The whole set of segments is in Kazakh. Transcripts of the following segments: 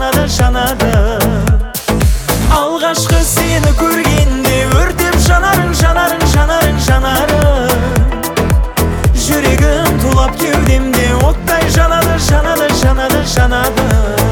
жанады, жанады. Алғашқы сені көргенде өртеп жанарың, жанарың, жанарың, жанарың. Жүрегім тулап кеудемде оттай жанады, жанады, жанады, жанады.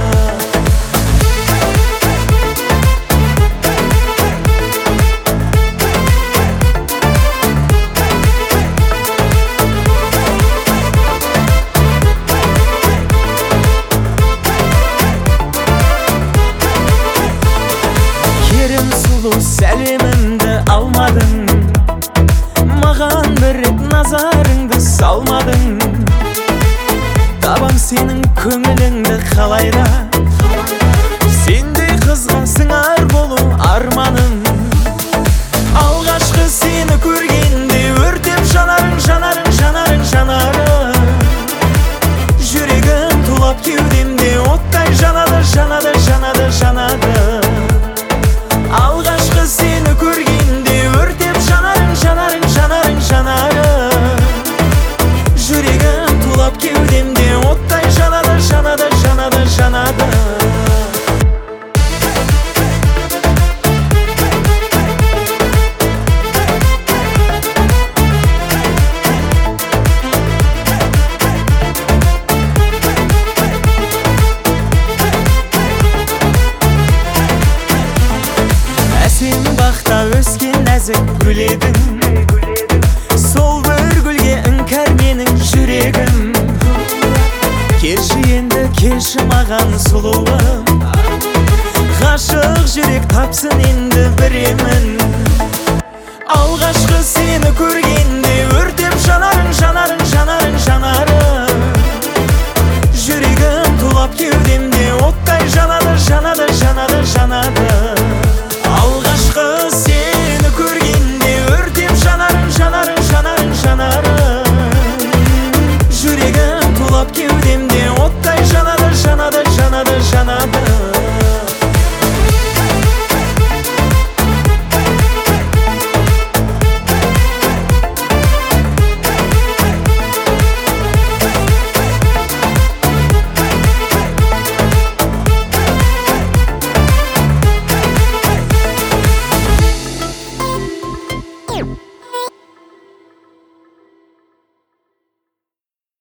Сәлемімді алмадың, маған бір рет назарыңды салмадың. Табам сенің көңіліңді қалайда, сендей қызға сыңар болу арманым. Алғашқы сені көргенде өртеп жанарың, жанарың, жанарың, жанарың. Жүрегім тулап кеудемде оттай жанады, жанады, жанады, жанады. Алғашқы сені көргенде өртеп жанарың, жанарың, жанарың, жанарың. Жүрегім тулап кеудемде оттай жанады, жанады, жанады, жанады. Сен бақта өскен нәзік гүл едің, сол бір гүлге іңкәр менің жүрегім. Келші енді, келші маған сұлуым, ғашық жүрек тапсын енді біремін. Алғашқы сені көргенде өртеп жанарың, жанарың, жанарың, жанарың. Жүрегім тулап кеудемде оттай